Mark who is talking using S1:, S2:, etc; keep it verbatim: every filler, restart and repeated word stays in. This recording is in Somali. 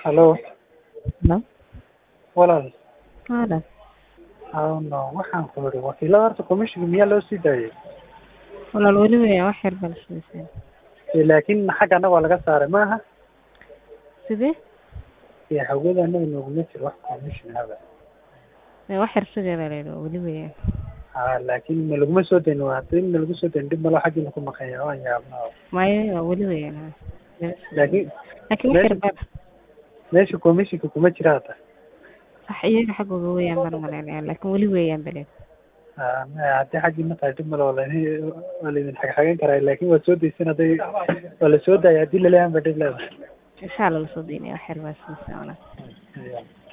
S1: Hello,
S2: Hello?
S1: walaal.
S2: Hala.
S1: Awno waxaan ku yiri wakiilada horta commission miyaa loo sii daayay?
S2: Walaal weli weya wax yar baa la sugaysaa.
S1: Ee, laakiin xagga anaga waa laga saaray maaha.
S2: Sidee?
S1: Ee, hawada anaga nooguma jiro wax commission haba.
S2: Ee, wax yar sugay baa la yidhi weli weya.
S1: Haa, laakiin ma laguma soo dayn waa hadii ma lagu soo dayn dib malo xaggiina ku maqanya waan yaabnaa.
S2: Maya waa weli weya.
S1: Laakiin
S2: Laakiin wax yar baa
S1: meesha commissionka kuma jira hata.
S2: sax iyaga xaggooda weeyaan baan umaleynaya laakiin weli weeyaan bale.
S1: Haa, hadii xaggiina tahay dib malo wala waa la idin xagxagan karaa laakiin waa soo daysan haday waa la soo daayay hadii la leeyahay ba dib leedahay.
S2: Insha Allah la soo daynaya wax yar baa sugaysaa.
S1: Yeah.